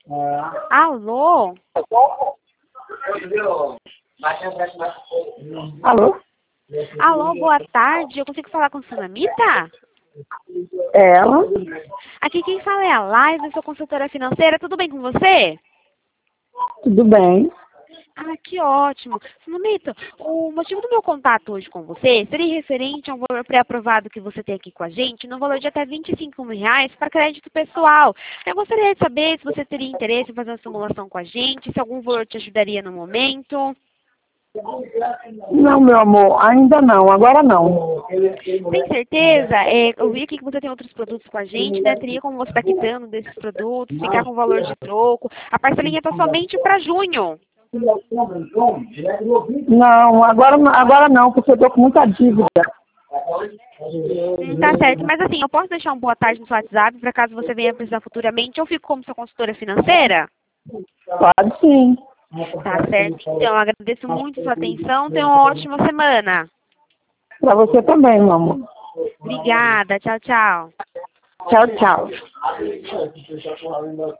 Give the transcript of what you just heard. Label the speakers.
Speaker 1: Alô?
Speaker 2: Alô?
Speaker 1: Alô, boa tarde. Eu consigo falar com a Sunamita?
Speaker 2: É ela?
Speaker 1: Aqui quem fala é a Laís, eu sou consultora financeira. Tudo bem com você?
Speaker 2: Tudo bem?
Speaker 1: Ah, que ótimo. Sunamita, o motivo do meu contato hoje com você seria referente a um valor pré-aprovado que você tem aqui com a gente, no valor de até R$ 25.000 para crédito pessoal. Eu gostaria de saber se você teria interesse em fazer uma simulação com a gente, se algum valor te ajudaria no momento.
Speaker 2: Não, meu amor, ainda não, agora não.
Speaker 1: Tem certeza? Eu vi aqui que você tem outros produtos com a gente, né? Teria como você estar quitando desses produtos, ficar com valor de troco. A parcelinha está somente para junho.
Speaker 2: Não, agora não, porque eu tô com muita dívida.
Speaker 1: Tá certo, mas assim, eu posso deixar um boa tarde no seu WhatsApp, para caso você venha precisar futuramente, eu fico como sua consultora financeira?
Speaker 2: Pode sim.
Speaker 1: Tá certo, então, eu agradeço muito a sua atenção, tenha uma ótima semana.
Speaker 2: Pra você também, meu amor.
Speaker 1: Obrigada, tchau, tchau.
Speaker 2: Tchau, tchau.